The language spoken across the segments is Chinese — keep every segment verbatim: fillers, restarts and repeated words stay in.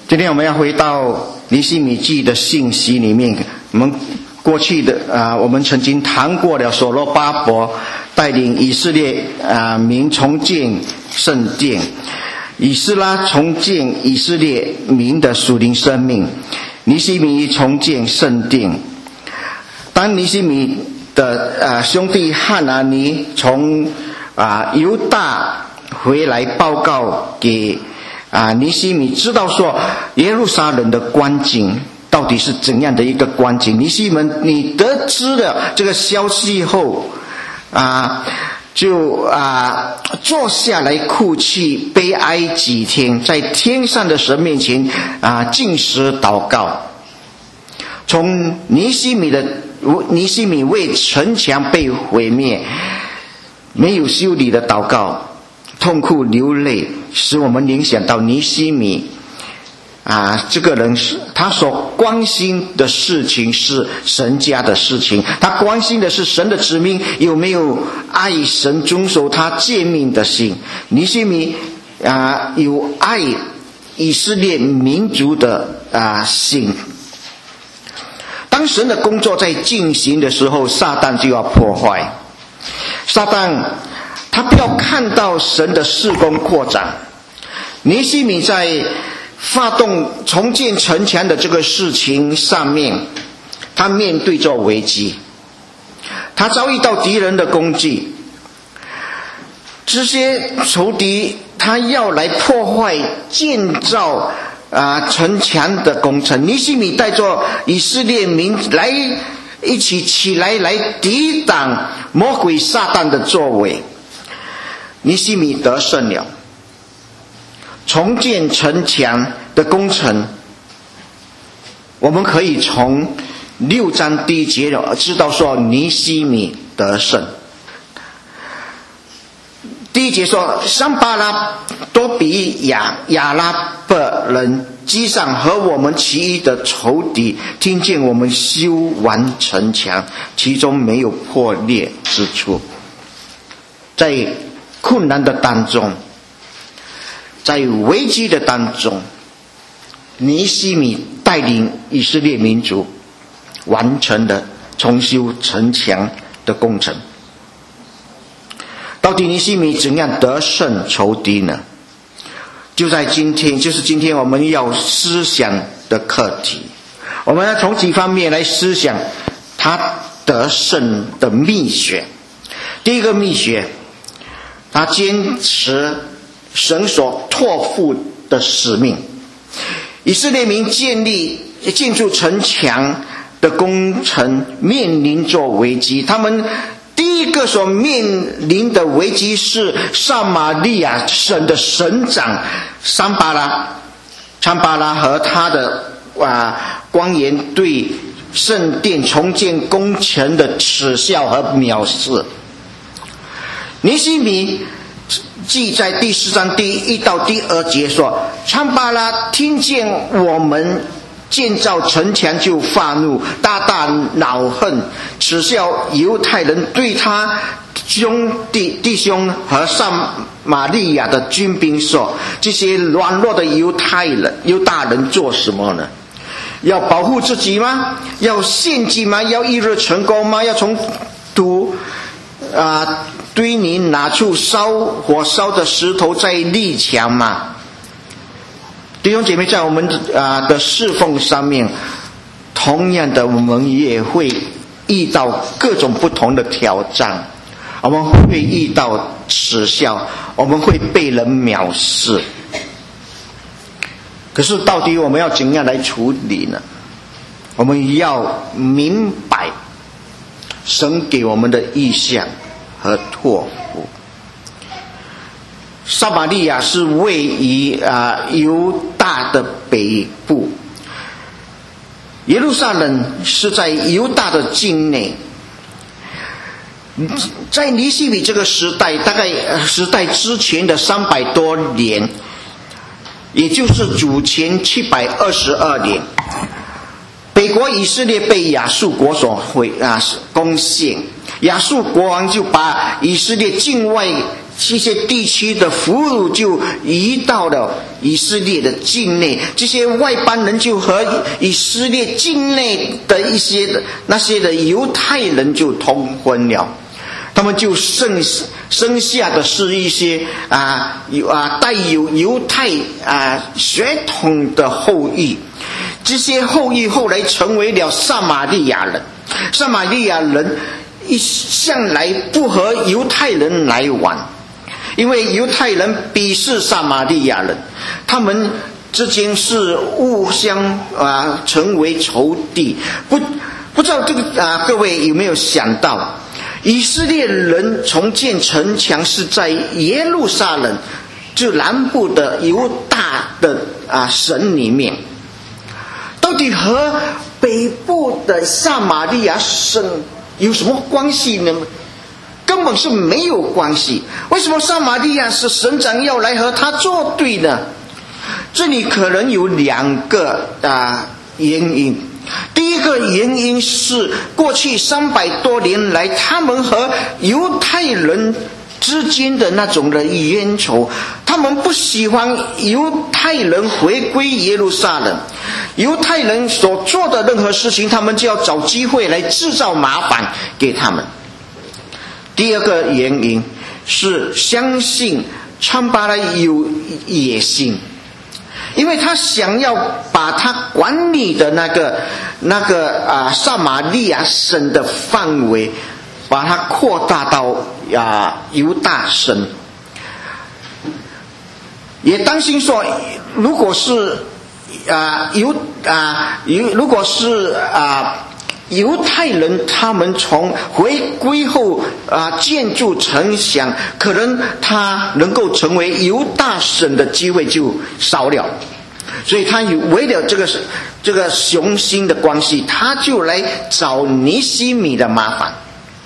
今天我们要回到尼希米记的信息里面，我们过去的啊、呃，我们曾经谈过了所罗巴伯带领以色列啊、呃、民重建圣殿，以斯拉重建以色列民的属灵生命，尼希米重建圣殿。当尼希米的啊、呃、兄弟汉拿尼从啊、呃、犹大回来报告给啊，尼希米知道说耶路撒冷的光景到底是怎样的一个光景。尼希米，你得知了这个消息后，啊，就啊坐下来哭泣悲哀几天，在天上的神面前啊禁食祷告。从尼希米的尼希米为城墙被毁灭，没有修理的祷告。痛哭流泪，使我们联想到尼希米啊，这个人是他所关心的事情是神家的事情，他关心的是神的子民有没有爱神、遵守他诫命的心。尼希米啊，有爱以色列民族的啊心。当神的工作在进行的时候，撒旦就要破坏。撒旦他不要看到神的事工扩展。尼希米在发动重建城墙的这个事情上面，他面对着危机，他遭遇到敌人的攻击，这些仇敌他要来破坏建造啊城墙的工程。尼希米带着以色列民来一起起来来抵挡魔鬼撒旦的作为。尼希米得胜了，重建城墙的工程，我们可以从六章第一节知道说尼希米得胜。第一节说，桑巴拉多比亚亚拉伯人击上和我们其余的仇敌，听见我们修完城墙，其中没有破裂之处。在困难的当中，在危机的当中，尼希米带领以色列民族完成了重修城墙的工程。到底尼希米怎样得胜仇敌呢？就在今天，就是今天我们要思想的课题。我们要从几方面来思想他得胜的秘诀。第一个秘诀，他坚持神所托付的使命。以色列民建立建筑城墙的工程面临着危机，他们第一个所面临的危机是撒玛利亚省的省长桑巴拉桑巴拉和他的啊官员对圣殿重建工程的耻笑和藐视。尼希米记在第四章第一到第二节说，桑巴拉听见我们建造城墙就发怒，大大恼恨，耻笑犹太人，对他兄弟弟兄和撒玛利亚的军兵说，这些软弱的犹太人犹大人做什么呢？要保护自己吗？要献祭吗？要一日成功吗？要从土啊堆泥拿出烧火烧的石头再立墙吗？弟兄姐妹，在我们啊的侍奉上面，同样的我们也会遇到各种不同的挑战，我们会遇到耻笑，我们会被人藐视。可是到底我们要怎样来处理呢？我们要明白神给我们的意向和托付。撒玛利亚是位于啊犹大的北部，耶路撒冷是在犹大的境内。在尼希米这个时代，大概时代之前的三百多年，也就是主前七百二十二年，北国以色列被亚述国所毁啊攻陷，亚述国王就把以色列境外这些地区的俘虏就移到了以色列的境内，这些外邦人就和以色列境内的一些的那些的犹太人就通婚了，他们就剩生下的是一些啊有啊带有犹太啊血统的后裔，这些后裔后来成为了撒玛利亚人。撒玛利亚人一向来不和犹太人来往，因为犹太人鄙视撒玛利亚人，他们之间是互相啊成为仇敌。不不知道这个啊各位有没有想到，以色列人重建城墙是在耶路撒冷，就南部的犹大的啊省里面，到底和北部的撒玛利亚省有什么关系呢？根本是没有关系。为什么撒玛利亚是省长要来和他作对呢？这里可能有两个啊原因。第一个原因是过去三百多年来，他们和犹太人之间的那种的冤仇，他们不喜欢犹太人回归耶路撒冷，犹太人所做的任何事情，他们就要找机会来制造麻烦给他们。第二个原因是相信参巴拉有野心，因为他想要把他管理的那个那个啊撒玛利亚省的范围，把它扩大到啊犹大省，也担心说，如果是啊犹啊犹如果是啊犹太人他们从回归后啊建筑城墙，可能他能够成为犹大省的机会就少了，所以他为了这个这个雄心的关系，他就来找尼希米的麻烦。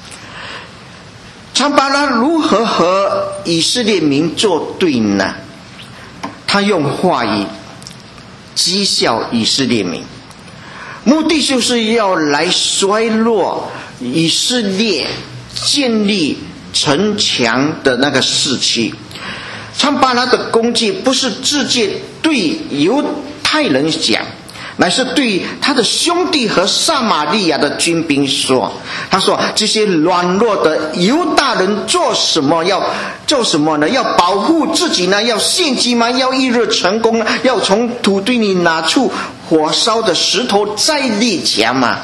参巴拉如何和以色列民作对呢？他用话语讥笑以色列民，目的就是要来衰落以色列建立城墙的那个士气。参巴拉的攻击不是直接对犹太人讲，乃是对他的兄弟和撒玛利亚的军兵说，他说这些软弱的犹大人做什么？要做什么呢？要保护自己呢？要献祭吗？要一日成功呢？要从土堆里拿出火烧的石头再立墙吗？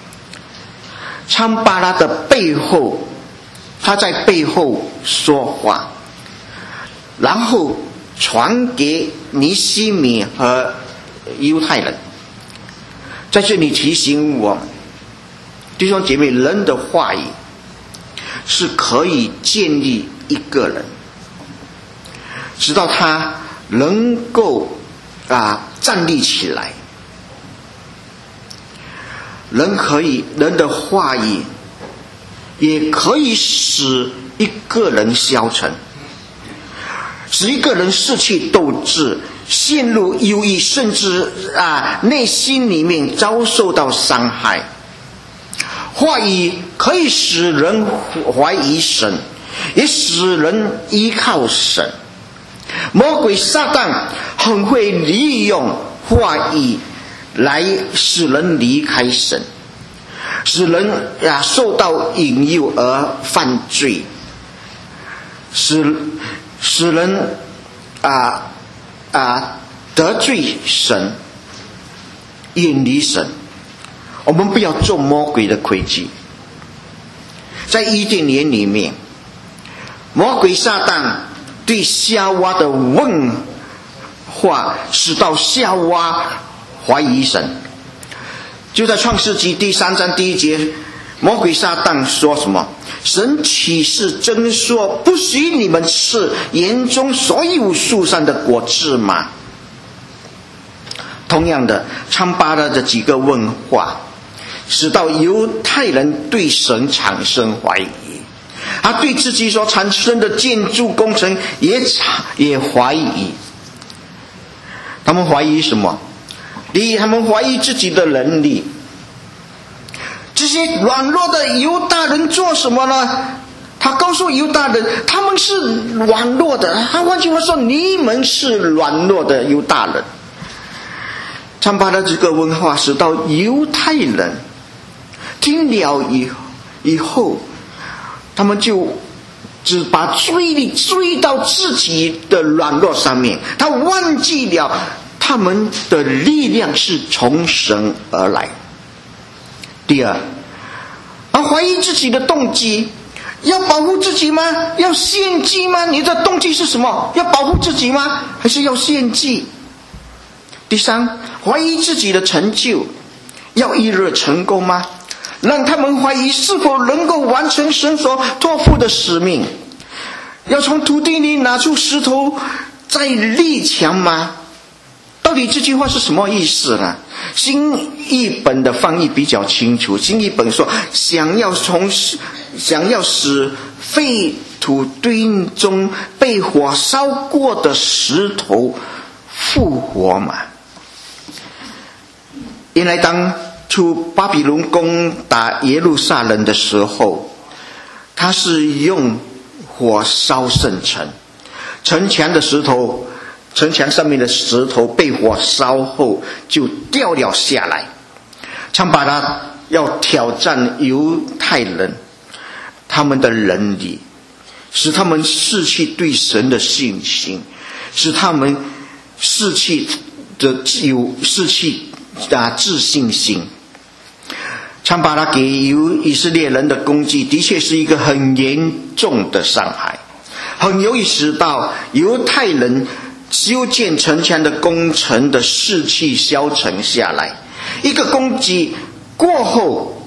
参巴拉的背后，他在背后说话，然后传给尼希米和犹太人。在这里提醒我，弟兄姐妹，人的话语是可以建立一个人，直到他能够啊站立起来。人可以，人的话语也可以使一个人消沉，使一个人失去斗志，陷入忧郁，甚至啊内心里面遭受到伤害。话语可以使人怀疑神，也使人依靠神。魔鬼撒旦很会利用话语来使人离开神，使人啊受到引诱而犯罪，使使人啊啊得罪神，远离神。我们不要做魔鬼的诡计。在伊甸园里面，魔鬼撒旦对夏娃的问话，使到夏娃怀疑神。就在创世纪第三章第一节，魔鬼撒旦说什么？神岂是真说不许你们吃园中所有树上的果子吗？同样的，参巴拉的几个问话，使到犹太人对神产生怀疑，他对自己所产生的建筑工程也也怀疑。他们怀疑什么？第一，他们怀疑自己的能力。这些软弱的犹大人做什么呢？ 他告诉犹大人，他们是软弱的。他换句话说，你们是软弱的犹大人。参巴拉这个文化使到犹太人听了以以后，他们就只把注意力追到自己的软弱上面，他忘记了他们的力量是从神而来。第二，而怀疑自己的动机，要保护自己吗？要献祭吗？你的动机是什么？要保护自己吗？还是要献祭？第三，怀疑自己的成就，要一日成功吗？让他们怀疑是否能够完成神所托付的使命。要从土地里拿出石头再立墙吗？到底这句话是什么意思呢？新译本的翻译比较清楚。新译本说，想要从想要使废土堆中被火烧过的石头复活嘛。原来当初巴比伦攻打耶路撒冷的时候，他是用火烧圣城，城墙的石头城墙上面的石头被火烧后就掉了下来。参巴拉要挑战犹太人他们的能力，使他们失去对神的信心，使他们失去的有失去啊自信心。参巴拉给犹以色列人的攻击的确是一个很严重的伤害，很容易使到犹太人修建城墙的工程的士气消沉下来。一个攻击过后，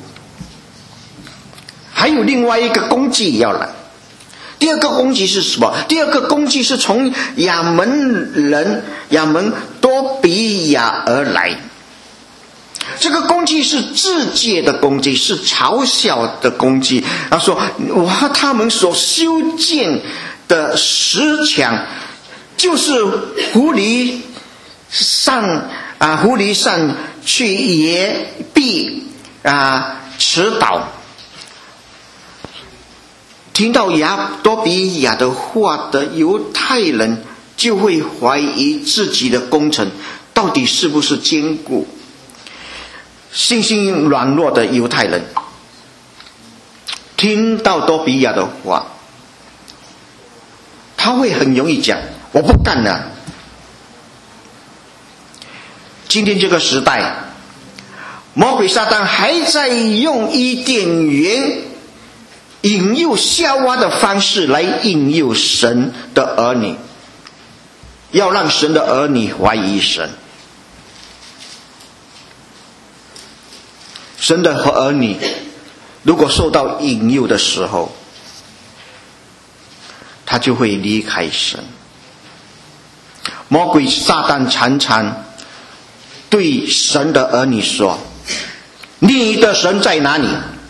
还有另外一个攻击要来。第二个攻击是什么？第二个攻击是从亚门人亚门多比亚而来。这个攻击是自界的攻击，是嘲笑的攻击。他说哇，他们所修建的石墙就是狐狸上啊，狐狸上去也必啊迟倒。听到亚多比亚的话的犹太人就会怀疑自己的工程到底是不是坚固。信心软弱的犹太人听到多比亚的话，他会很容易讲我不干了。今天这个时代，魔鬼撒旦还在用伊甸园引诱夏娃的方式来引诱神的儿女，要让神的儿女怀疑神。神的儿女如果受到引诱的时候，他就会离开神。魔鬼撒旦常常对神的儿女说，你的神在哪里？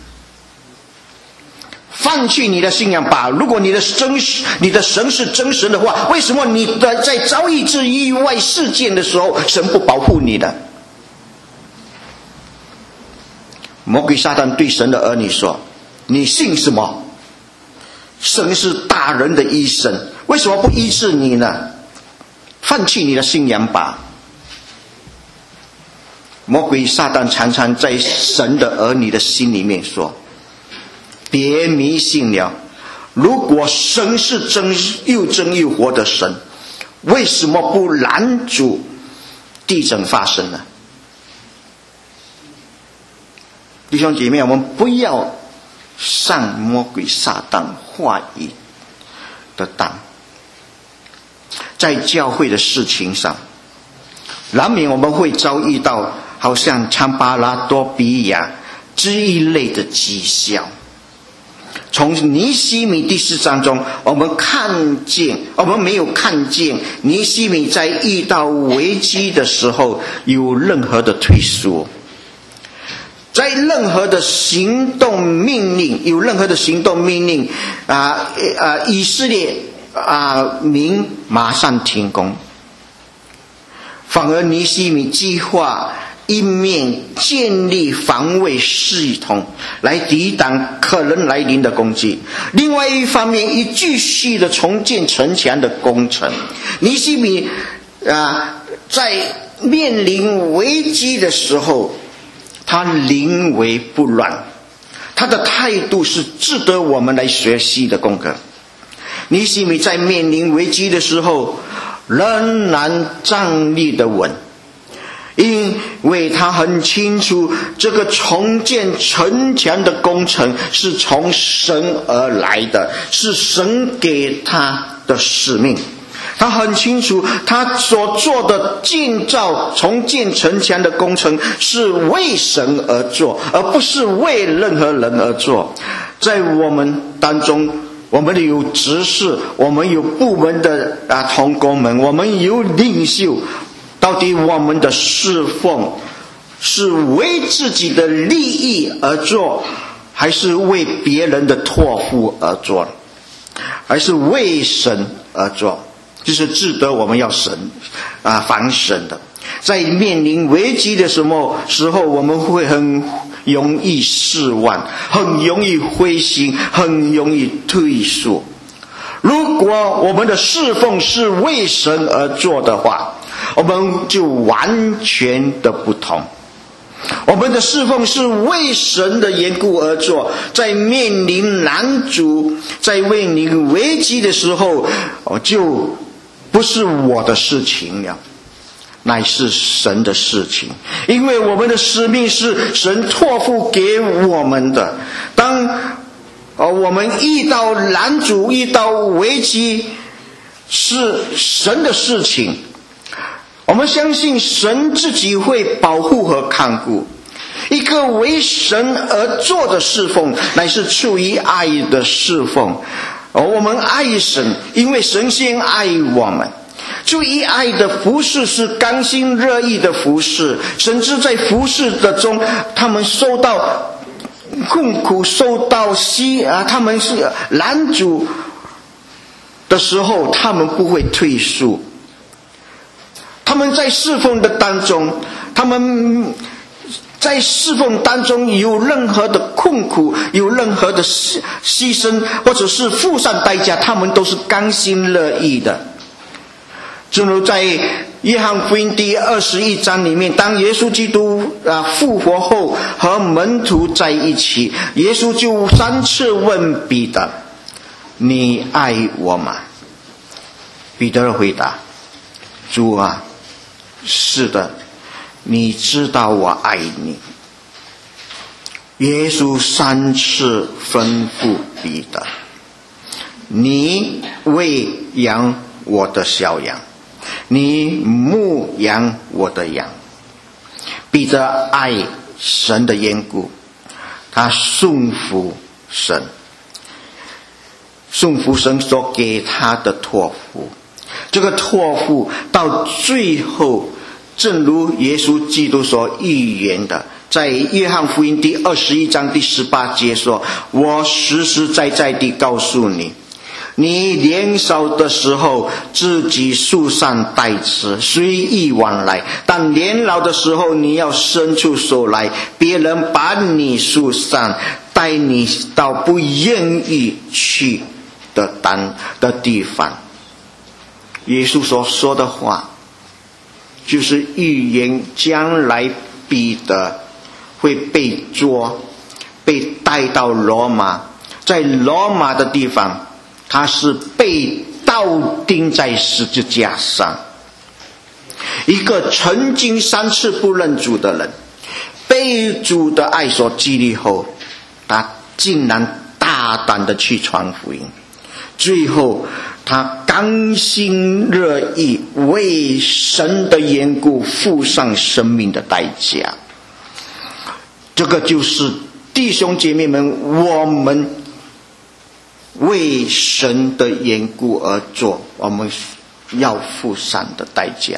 放弃你的信仰吧。如果你的真你的神是真神的话，为什么你的在遭遇这意外事件的时候，神不保护你的？魔鬼撒旦对神的儿女说，你信什么？神是大人的医生，为什么不医治你呢？放弃你的信仰吧。魔鬼撒旦常常在神的儿女的心里面说，别迷信了，如果神是真又真又活的神，为什么不拦阻地震发生呢？弟兄姐妹，我们不要上魔鬼撒旦话语的当。在教会的事情上，难免我们会遭遇到好像参巴拉多比亚这一类的迹象。从尼希米第四章中，我们看见我们没有看见尼希米在遇到危机的时候有任何的退缩，在任何的行动命令有任何的行动命令啊啊，以色列啊民马上停工。反而尼希米计划一面建立防卫系统来抵挡可能来临的攻击，另外一方面以继续的重建城墙的工程。尼希米啊，在面临危机的时候，他临危不乱，他的态度是值得我们来学习的功课。尼希米在面临危机的时候仍然站立得稳，因为他很清楚这个重建城墙的工程是从神而来的，是神给他的使命。他很清楚他所做的建造重建城墙的工程是为神而做，而不是为任何人而做。在我们当中，我们有执事，我们有部门的啊同工们，我们有领袖，到底我们的侍奉是为自己的利益而做，还是为别人的托付而做，还是为神而做？这是值得我们要神啊反省的。在面临危机的时候时候我们会很容易失望，很容易灰心，很容易退缩。如果我们的侍奉是为神而做的话，我们就完全的不同。我们的侍奉是为神的缘故而做，在面临难阻，在面临危机的时候，就不是我的事情了，乃是神的事情。因为我们的使命是神托付给我们的。当我们遇到难阻，遇到危机，是神的事情，我们相信神自己会保护和看顾。一个为神而做的侍奉，乃是出于爱的侍奉。我们爱神，因为神先爱我们。出于爱的服事是甘心乐意的服事，甚至在服事的中，他们受到困苦，受到欺啊，他们是拦阻的时候，他们不会退缩。他们在侍奉的当中，他们在侍奉当中有任何的困苦，有任何的牺牲，或者是付上代价，他们都是甘心乐意的。正如在约翰福音第二十一章里面，当耶稣基督啊复活后和门徒在一起，耶稣就三次问彼得：你爱我吗？彼得回答：主啊，是的，你知道我爱你。耶稣三次吩咐彼得：你喂养我的小羊，你牧养我的羊。彼得爱神的缘故，他顺服神，顺服神所给他的托付。这个托付到最后，正如耶稣基督所预言的，在约翰福音第二十一章第十八节说：我实实在在地告诉你，你年少的时候自己束上带子，随意往来，但年老的时候你要伸出手来，别人把你束上，带你到不愿意去的当的地方。耶稣所说的话就是预言将来彼得会被捉，被带到罗马，在罗马的地方他是被倒钉在十字架上。一个曾经三次不认主的人，被主的爱所激励后，他竟然大胆的去传福音，最后他甘心乐意为神的缘故付上生命的代价。这个就是弟兄姐妹们，我们为神的缘故而做，我们要付上的代价。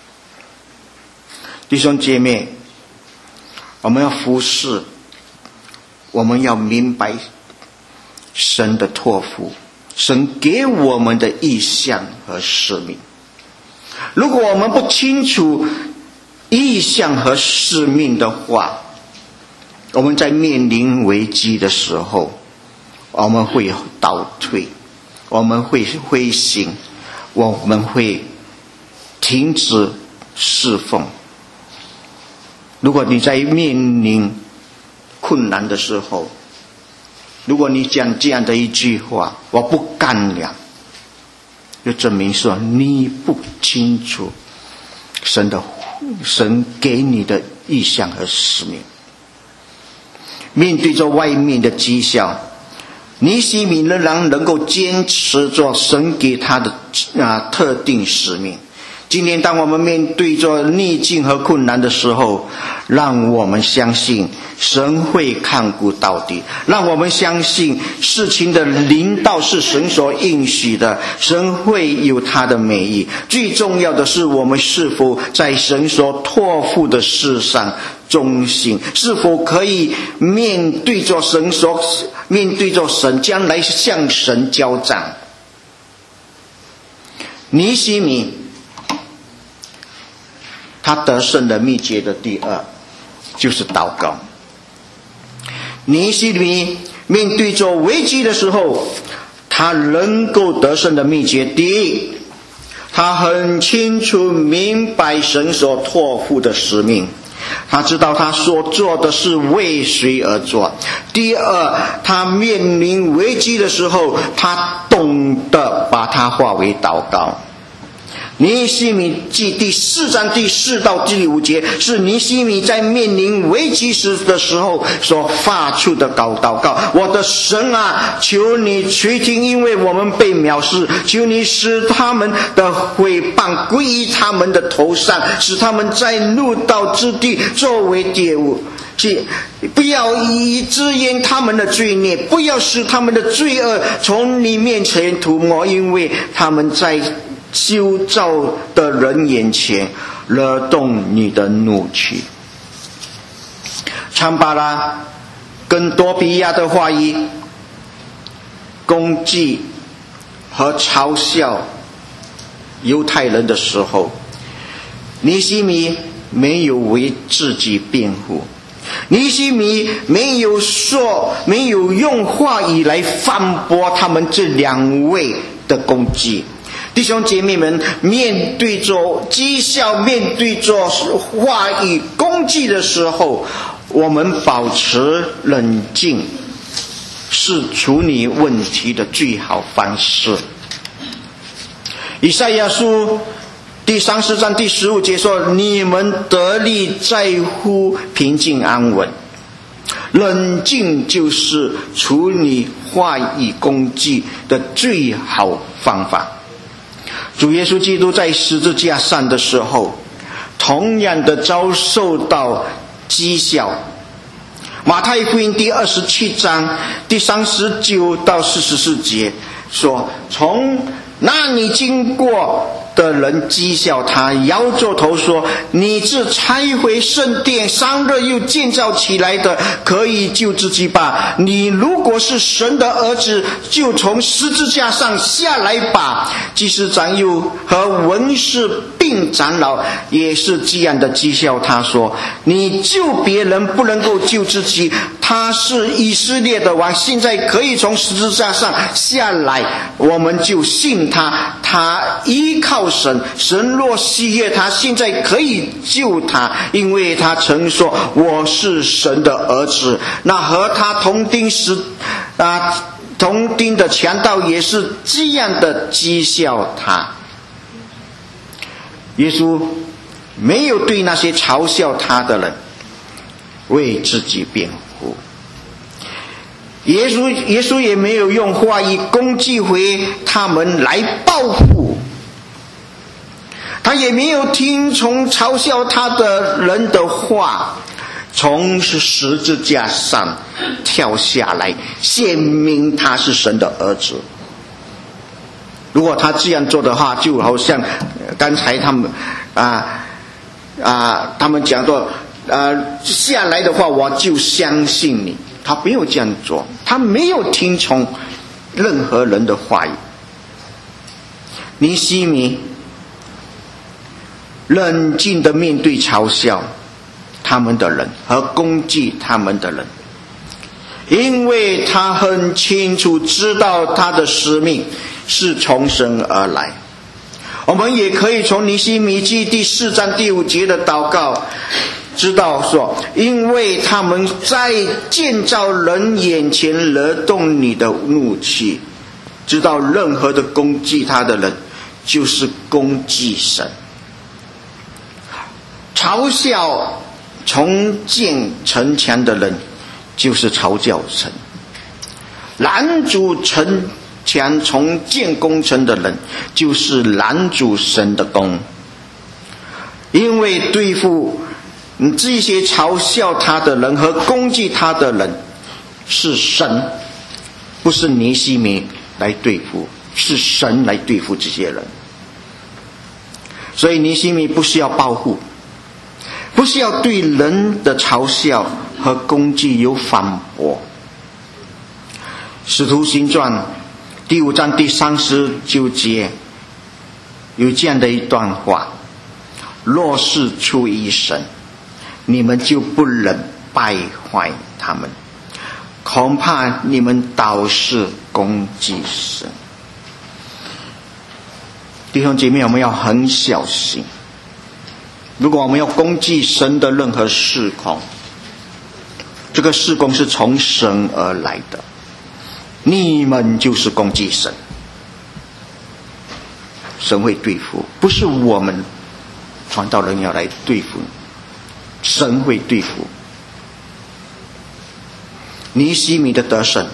弟兄姐妹，我们要服侍，我们要明白神的托付，神给我们的意向和使命。如果我们不清楚意向和使命的话，我们在面临危机的时候，我们会倒退，我们会灰心，我们会停止侍奉。如果你在面临困难的时候，如果你讲这样的一句话，我不干了，就证明说你不清楚神的神给你的意向和使命。面对着外面的讥笑，尼希米仍然能够坚持着神给他的啊特定使命。今天当我们面对着逆境和困难的时候，让我们相信神会看顾到底，让我们相信事情的临到是神所应许的，神会有他的美意。最重要的是我们是否在神所托付的事上忠心，是否可以面对着神所面对着神将来向神交账。尼希米他得胜的秘诀的第二就是祷告。尼希米面对着危机的时候，他能够得胜的秘诀，第一，他很清楚明白神所托付的使命，他知道他所做的是为谁而做。第二，他面临危机的时候，他懂得把它化为祷告。尼希米记第四章第四到第五节是尼希米在面临危机时的时候所发出的祷告。我的神啊，求你垂听，因为我们被藐视，求你使他们的毁谤归于他们的头上，使他们在路道之地作为猎物。不要以支援他们的罪孽，不要使他们的罪恶从你面前涂抹，因为他们在修造的人眼前惹动你的怒气。参巴拉跟多比亚的话语攻击和嘲笑犹太人的时候，尼希米没有为自己辩护，尼希米没有说没有用话语来反驳他们这两位的攻击。弟兄姐妹们，面对着讥笑，面对着话语攻击的时候，我们保持冷静是处理问题的最好方式。以赛亚书第三十章第十五节说，你们得力在乎平静安稳。冷静就是处理话语攻击的最好方法。主耶稣基督在十字架上的时候，同样的遭受到讥笑。马太福音第二十七章第三十九到四十四节说，从那里经过的人讥笑他，摇着头说，你是拆毁圣殿三日又建造起来的，可以救自己吧。你如果是神的儿子，就从十字架上下来吧。祭司长又和文士并长老也是这样的讥笑他，说，你救别人不能够救自己，他是以色列的王，现在可以从十字架上下来，我们就信他，他依靠神，神若喜悦他，现在可以救他，因为他曾说我是神的儿子。那和他同钉十啊同钉的强盗也是这样的讥笑他。耶稣没有对那些嘲笑他的人为自己辩护，耶稣耶稣也没有用话语攻击回他们来报复，他也没有听从嘲笑他的人的话，从十字架上跳下来显明他是神的儿子。如果他这样做的话，就好像刚才他们啊啊他们讲说呃下来的话我就相信你，他没有这样做，他没有听从任何人的话语。尼希米冷静地面对嘲笑他们的人和攻击他们的人，因为他很清楚知道他的使命是从神而来。我们也可以从尼希米记第四章第五节的祷告知道说，因为他们在建造人眼前惹动你的怒气，知道任何的攻击他的人就是攻击神。嘲笑重建城墙的人就是嘲笑神，拦阻城墙重建工程的人就是拦阻神的工。因为对付这些嘲笑他的人和攻击他的人是神，不是尼希米来对付，是神来对付这些人。所以尼希米不是要报复，不是要对人的嘲笑和攻击有反驳。使徒行传第五章第三十九节有这样的一段话，若是出于神，你们就不能败坏他们，恐怕你们倒是攻击神。弟兄姐妹，我们要很小心，如果我们要攻击神的任何事工，这个事工是从神而来的，你们就是攻击神，神会对付，不是我们传道人要来对付，神会对付。尼希米的得胜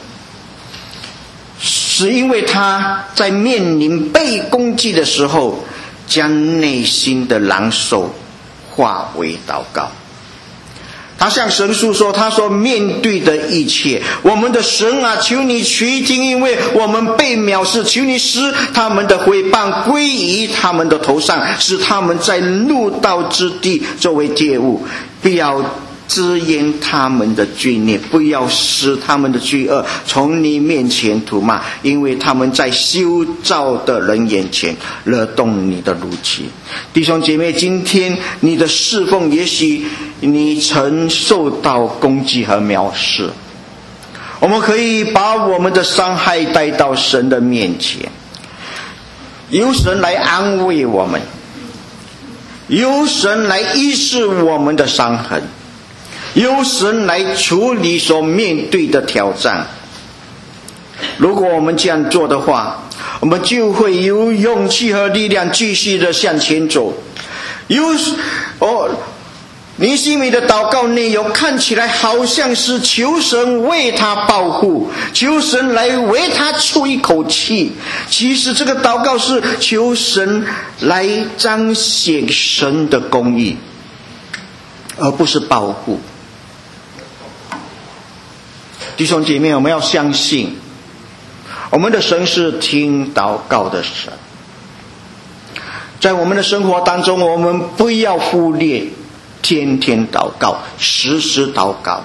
是因为他在面临被攻击的时候，将内心的难受化为祷告。他向神诉说，他说，面对的一切，我们的神啊，求你垂听，因为我们被藐视，求你使他们的毁谤归于他们的头上，使他们在路道之地作为猎物，不要支援他们的罪孽，不要使他们的罪恶从你面前吐骂，因为他们在修造的人眼前惹动你的怒气。弟兄姐妹，今天你的侍奉，也许你曾受到攻击和藐视，我们可以把我们的伤害带到神的面前，由神来安慰我们，由神来医治我们的伤痕，由神来处理所面对的挑战。如果我们这样做的话，我们就会有勇气和力量继续的向前走。有哦，尼希米的祷告内容看起来好像是求神为他保护，求神来为他出一口气，其实这个祷告是求神来彰显神的公义，而不是保护。弟兄姐妹，我们要相信我们的神是听祷告的神。在我们的生活当中，我们不要忽略天天祷告，时时祷告。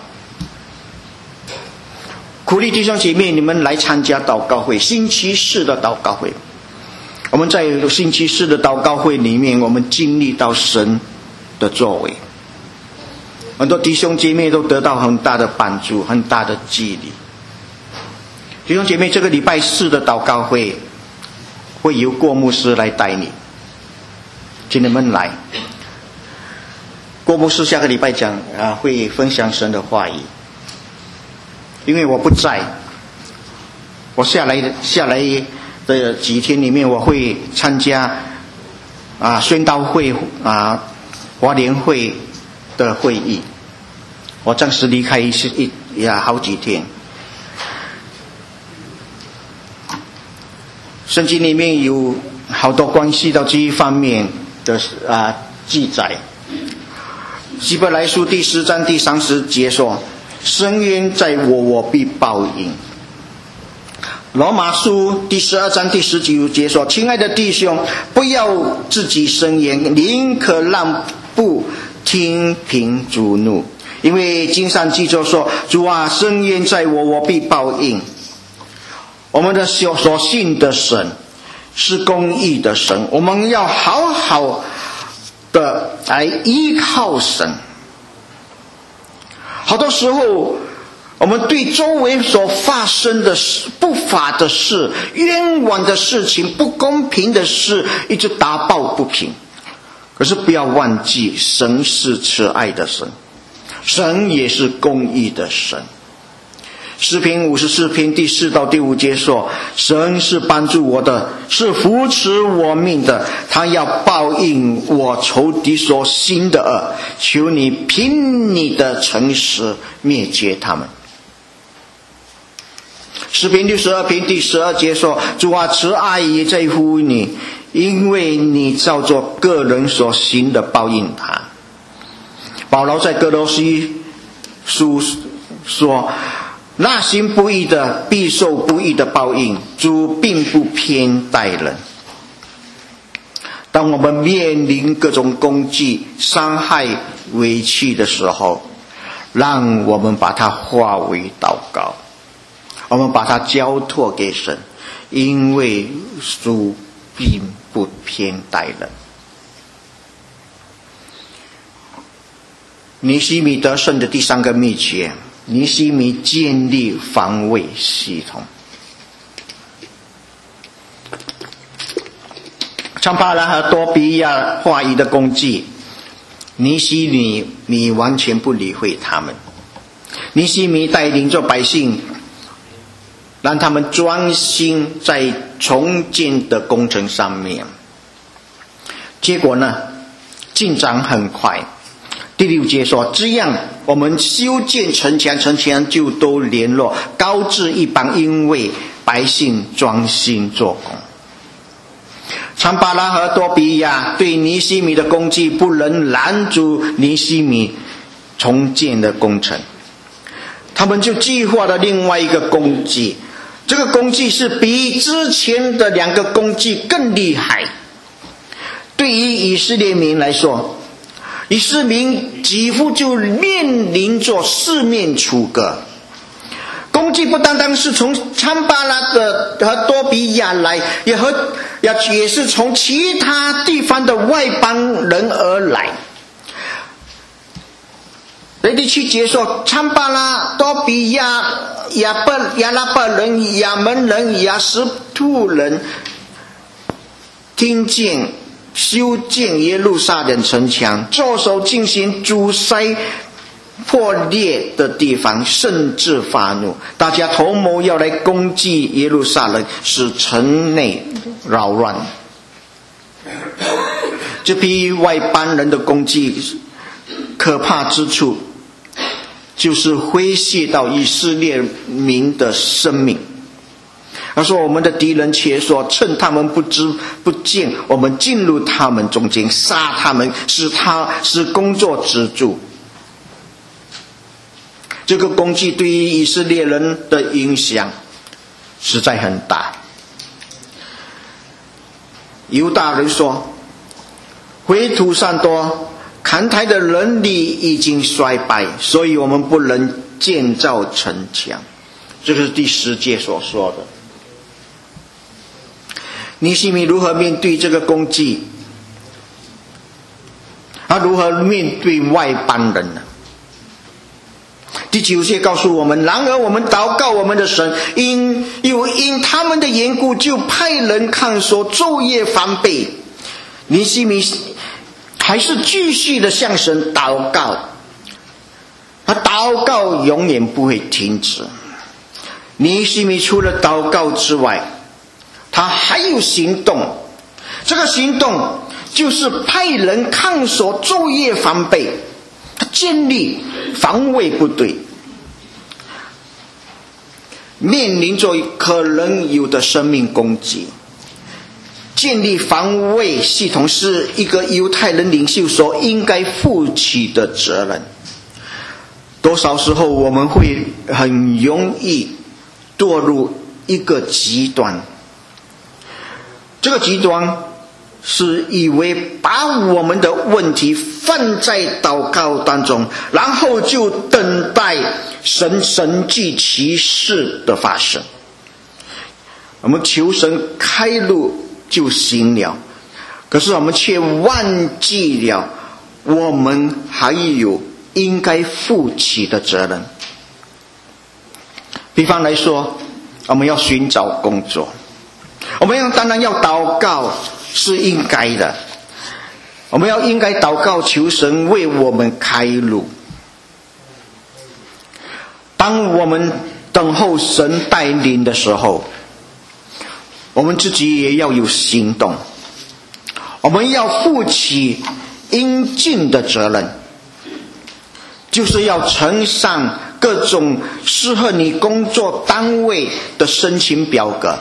鼓励弟兄姐妹，你们来参加祷告会，星期四的祷告会。我们在星期四的祷告会里面，我们经历到神的作为，很多弟兄姐妹都得到很大的帮助，很大的激励。弟兄姐妹，这个礼拜四的祷告会会由郭牧师来带你，请你们来。郭牧师下个礼拜讲啊，会分享神的话语。因为我不在，我下来下来的几天里面，我会参加啊宣道会啊华联会的会议，我暂时离开一一呀好几天。圣经里面有好多关系到这一方面的啊记载。希伯来书第十章第三十节说：“伸冤在我，我必报应。”罗马书第十二章第十九节说：“亲爱的弟兄，不要自己伸冤，宁可让步，听凭主怒。因为经上记着说：主啊，伸冤在我，我必报应。”我们的所信的神是公义的神，我们要好好的来依靠神。好多时候我们对周围所发生的事、不法的事、冤枉的事情、不公平的事一直打抱不平。可是不要忘记，神是慈爱的神，神也是公义的神。诗篇五十四篇第四到第五节说，神是帮助我的，是扶持我命的，他要报应我仇敌所行的恶，求你凭你的诚实灭绝他们。诗篇六十二篇第十二节说，主啊，慈爱也在乎你，因为你照着个人所行的报应他。保罗在哥罗西书说，那行不义的必受不义的报应，主并不偏待人。当我们面临各种攻击、伤害、委屈的时候，让我们把它化为祷告，我们把它交托给神，因为主并不偏待人。尼希米得胜的第三个秘诀，尼希米建立防卫系统。参巴拉和多比亚话语的攻击，尼希米米完全不理会他们。尼希米带领着百姓，让他们专心在重建的工程上面。结果呢，进展很快。第六节说，这样我们修建城墙，城墙就都联络，高至一般，因为百姓专心做工。参巴拉和多比亚对尼希米的攻击不能拦阻尼希米重建的工程，他们就计划了另外一个攻击，这个攻击是比之前的两个攻击更厉害。对于以色列民来说，以色列民几乎就面临着四面楚歌。攻击不单单是从参巴拉的和多比亚来，也和也是从其他地方的外邦人而来。第七节说，参巴拉、多比亚、亚伯、亚拉伯人、亚门人、亚实突人听见修建耶路撒冷城墙，着手进行阻塞破裂的地方，甚至发怒，大家同谋要来攻击耶路撒冷，使城内扰乱。这批外邦人的攻击可怕之处，就是威胁到以色列民的生命。他说，我们的敌人且说，趁他们不知不见，我们进入他们中间，杀他们，使他使工作止住。这个攻击对于以色列人的影响实在很大。犹大人说，灰土上多，扛台的能力已经衰败，所以我们不能建造城墙。这是第十节所说的。尼希米如何面对这个攻击？他如何面对外邦人呢？第九节告诉我们，然而我们祷告我们的神，因又因他们的缘故，就派人看守，昼夜防备。尼希米还是继续的向神祷告，他祷告永远不会停止。尼希米除了祷告之外，他还有行动。这个行动就是派人看守，昼夜防备，他建立防卫部队，面临着可能有的生命攻击。建立防卫系统是一个犹太人领袖所应该负起的责任。多少时候我们会很容易堕入一个极端，这个极端是以为把我们的问题放在祷告当中，然后就等待神神迹奇事的发生，我们求神开路就行了。 可是我们却忘记了我们还有应该负起的责任。比方来说，我们要寻找工作，我们要当然要祷告是应该的，我们要应该祷告求神为我们开路。当我们等候神带领的时候，我们自己也要有行动，我们要负起应尽的责任，就是要呈上各种适合你工作单位的申请表格，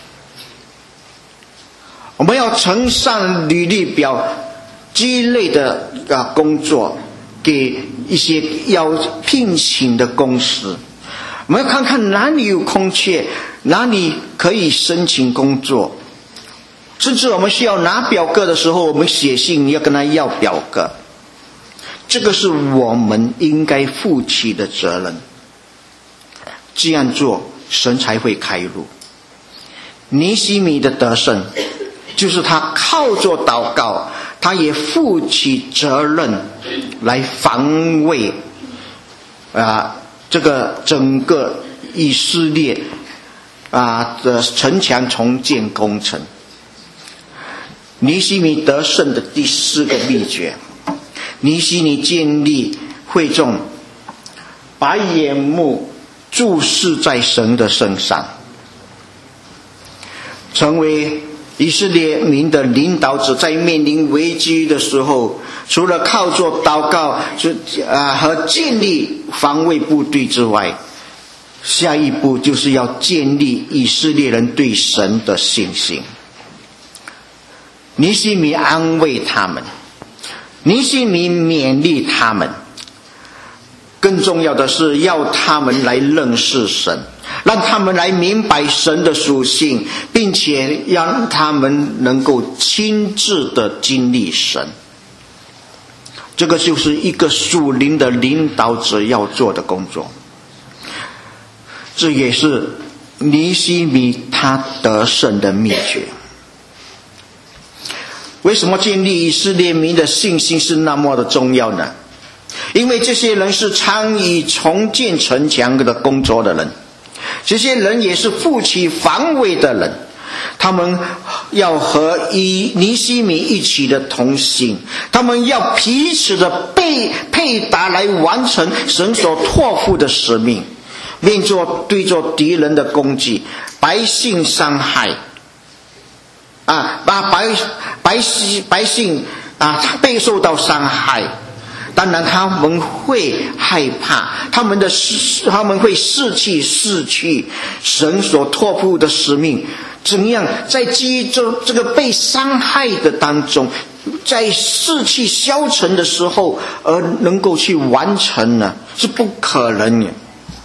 我们要呈上履历表之类的啊工作给一些要聘请的公司，我们要看看哪里有空缺，哪里可以申请工作，甚至我们需要拿表格的时候，我们写信要跟他要表格。这个是我们应该负起的责任，这样做神才会开路。尼希米的得胜就是他靠着祷告，他也负起责任来防卫啊这个整个以色列啊的城墙重建工程。尼希米得胜的第四个秘诀，尼希米建立会众，把眼目注视在神的身上，成为以色列民的领导者。在面临危机的时候，除了靠着祷告和建立防卫部队之外，下一步就是要建立以色列人对神的信心。尼希米安慰他们，尼希米勉励他们，更重要的是要他们来认识神，让他们来明白神的属性，并且让他们能够亲自的经历神。这个就是一个属灵的领导者要做的工作。这也是尼希米他得胜的秘诀。为什么建立以色列民的信心是那么的重要呢？因为这些人是参与重建城墙的工作的人，这些人也是负起防卫的人，他们要和以尼希米一起的同行，他们要彼此的配配搭来完成神所托付的使命，面做对着敌人的攻击，百姓伤害啊，把百百姓百姓啊备受到伤害，当然他们会害怕，他们的他们会士气失去神所托付的使命。怎样在记忆中这个被伤害的当中，在士气消沉的时候而能够去完成呢？是不可能的。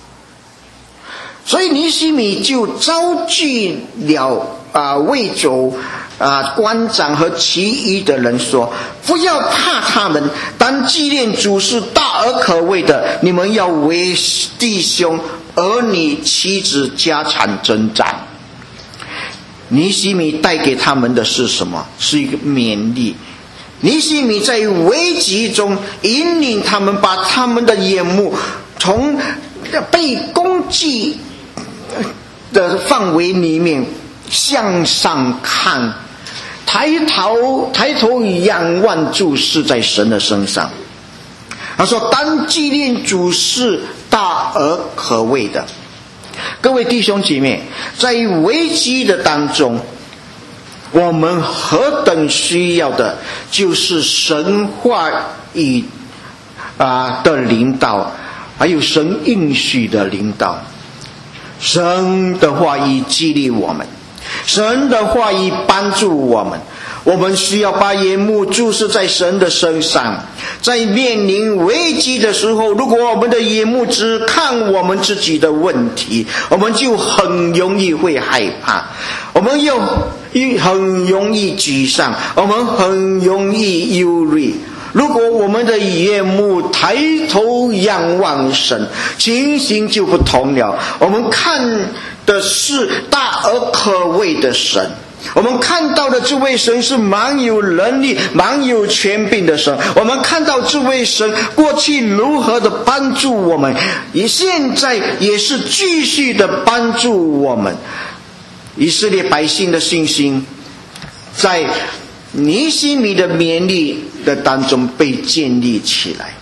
所以尼希米就召集了啊卫主啊官长和其余的人说，不要怕他们，当纪念主是大而可畏的，你们要为弟兄儿女妻子家产征战。尼希米带给他们的是什么？是一个勉励。尼希米在危机中引领他们，把他们的眼目从被攻击的范围里面向上看，抬头抬头仰望注视在神的身上。他说，当纪念主是大而可畏的。各位弟兄姐妹，在危机的当中，我们何等需要的就是神话语啊的领导，还有神应许的领导。神的话语激励我们，神的话语帮助我们。我们需要把眼目注视在神的身上，在面临危机的时候，如果我们的眼目只看我们自己的问题，我们就很容易会害怕，我们又很容易沮丧，我们很容易忧虑。如果我们的眼目抬头仰望神，情形就不同了。我们看的是大而可畏的神， 我们看到的这位神是蛮有能力、蛮有权柄的神。我们看到这位神过去如何的帮助我们，也现在也是继续的帮助我们。以色列百姓的信心在尼希米的勉励的当中被建立起来。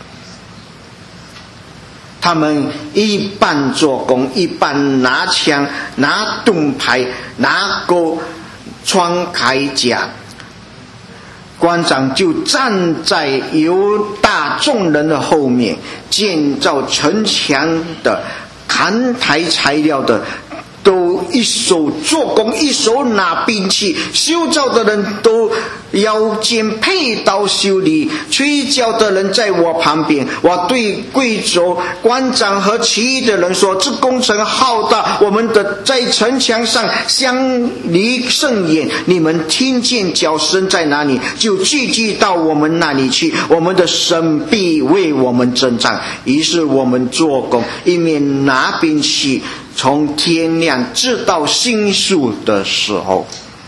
他们一半做工，一半拿枪、拿盾牌、拿钩、穿铠甲。官长就站在犹大众人的后面，建造城墙的、扛抬材料的，都一手做工，一手拿兵器。修造的人都腰间佩刀修理，吹角的人在我旁边。我对贵族、官长和其余的人说，这工程浩大，我们的在城墙上相离甚远，你们听见脚声在哪里，就聚集到我们那里去，我们的神必为我们征战。于是我们做工，一面拿兵器，从天亮直到星宿的时候。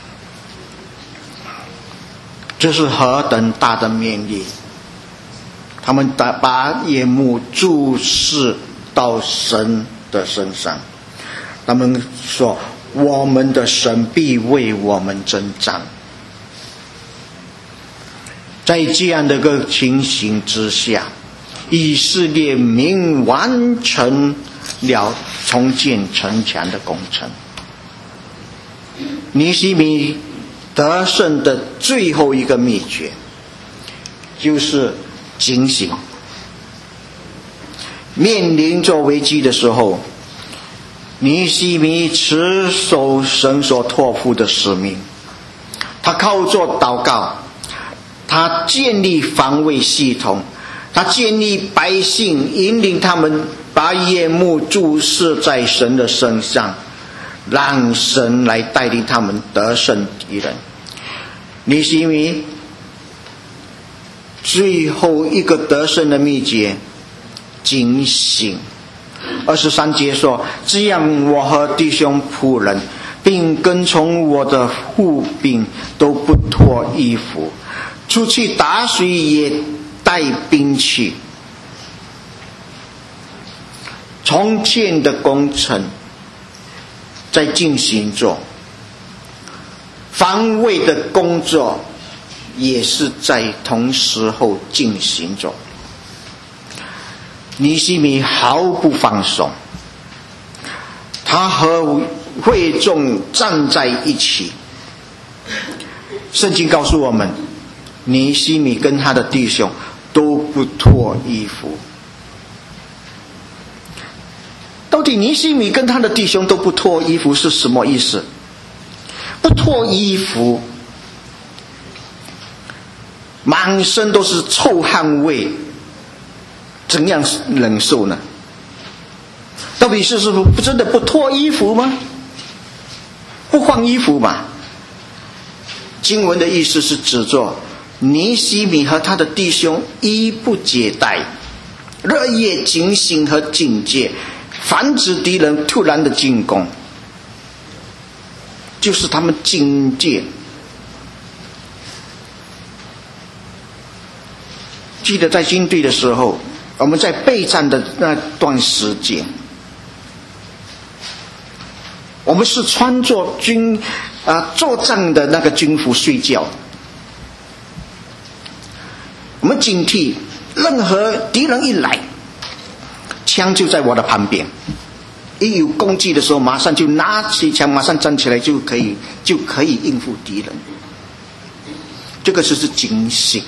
这是何等大的勉励！他们把眼目注视到神的身上，他们说，我们的神必为我们征战。在这样的一个情形之下，以色列民完成了重建城墙的工程。尼希米得胜的最后一个秘诀就是警醒。面临着危机的时候，尼希米持守神所托付的使命，他靠着祷告，他建立防卫系统，他建立百姓，引领他们把眼目注视在神的身上，让神来带领他们得胜敌人。尼希米最后一个得胜的秘诀，警醒。二十三节说，这样我和弟兄仆人并跟从我的护兵都不脱衣服，出去打水也带兵器。重建的工程在进行中，防卫的工作也是在同时候进行中。尼希米毫不放松，他和会众站在一起。圣经告诉我们，尼希米跟他的弟兄都不脱衣服。到底尼希米跟他的弟兄都不脱衣服是什么意思？不脱衣服，满身都是臭汗味，怎样忍受呢？到底是是不真的不脱衣服吗？不换衣服吗？经文的意思是指着尼希米和他的弟兄衣不解带，日夜警醒和警戒，防止敌人突然的进攻，就是他们警戒。记得在军队的时候，我们在备战的那段时间，我们是穿着军啊、呃、作战的那个军服睡觉。我们警惕任何敌人一来，枪就在我的旁边，一有攻击的时候，马上就拿起枪，马上站起来，就可以就可以应付敌人。这个就是警醒。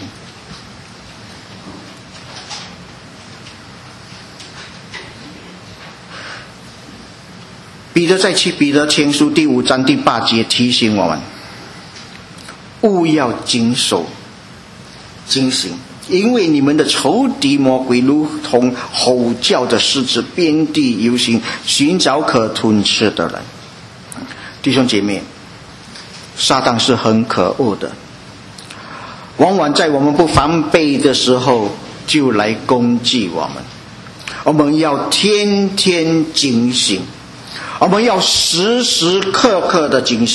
彼得在去彼得前书第五章第八节提醒我们，务要谨守警醒，因为你们的仇敌魔鬼如同吼叫的狮子，遍地游行，寻找可吞吃的人。弟兄姐妹，撒旦是很可恶的，往往在我们不防备的时候就来攻击我们。我们要天天警醒，我们要时时刻刻的警醒，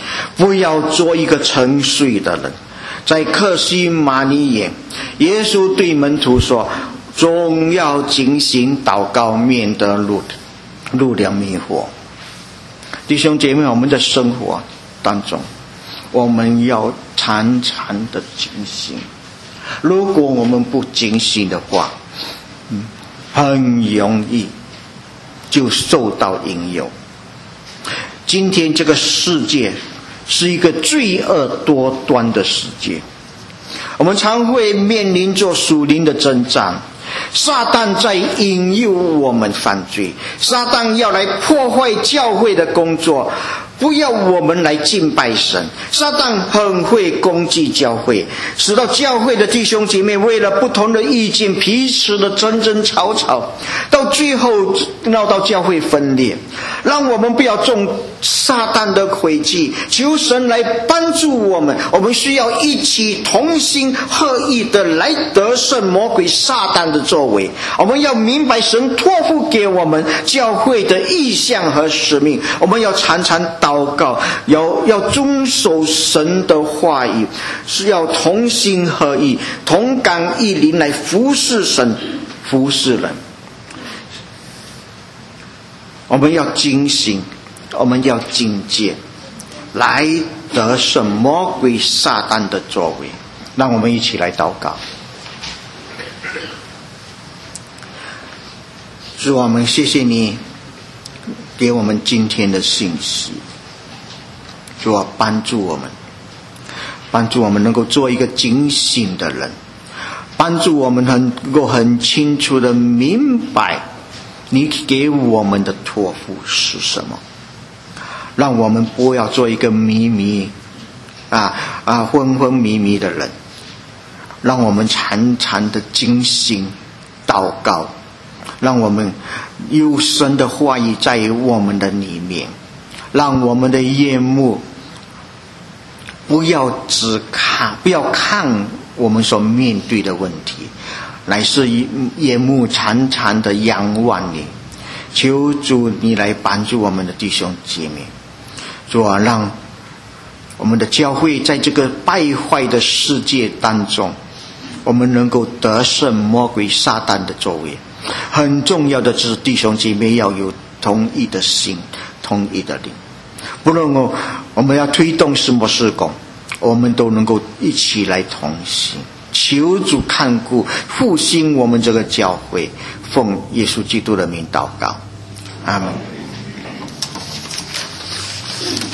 不要做一个沉睡的人。在客西马尼园，耶稣对门徒说，总要警醒祷告，免得入入了迷惑。弟兄姐妹，我们的生活当中，我们要常常的警醒。如果我们不警醒的话，嗯，很容易就受到引诱。今天这个世界是一个罪恶多端的世界，我们常会面临着属灵的征战，撒旦在引诱我们犯罪，撒旦要来破坏教会的工作，不要我们来敬拜神。撒旦很会攻击教会，使到教会的弟兄姐妹为了不同的意见彼此的争争吵吵，到最后闹到教会分裂。让我们不要中撒旦的诡计，求神来帮助我们。我们需要一起同心合意的来得胜魔鬼撒旦的作为。我们要明白神托付给我们教会的意向和使命，我们要常常祷告，要要遵守神的话语，是要同心合意，同感一灵来服侍神，服侍人。我们要警醒，我们要警戒，来得胜魔鬼撒旦的作为。让我们一起来祷告。主，我们谢谢你给我们今天的信息。主啊，帮助我们，帮助我们能够做一个警醒的人，帮助我们能够很清楚的明白你给我们的托付是什么，让我们不要做一个迷迷啊啊昏昏迷迷的人，让我们常常的警醒祷告，让我们有神的话语在我们的里面，让我们的眼目不要只看，不要看我们所面对的问题，乃是眼目常常的仰望你。求主你来帮助我们的弟兄姐妹，主啊，让我们的教会在这个败坏的世界当中，我们能够得胜魔鬼撒旦的作为。很重要的是弟兄姐妹要有同一的心，同一的灵。不论我我们要推动什么事工，我们都能够一起来同行。求主看顾复兴我们这个教会，奉耶稣基督的名祷告，阿们。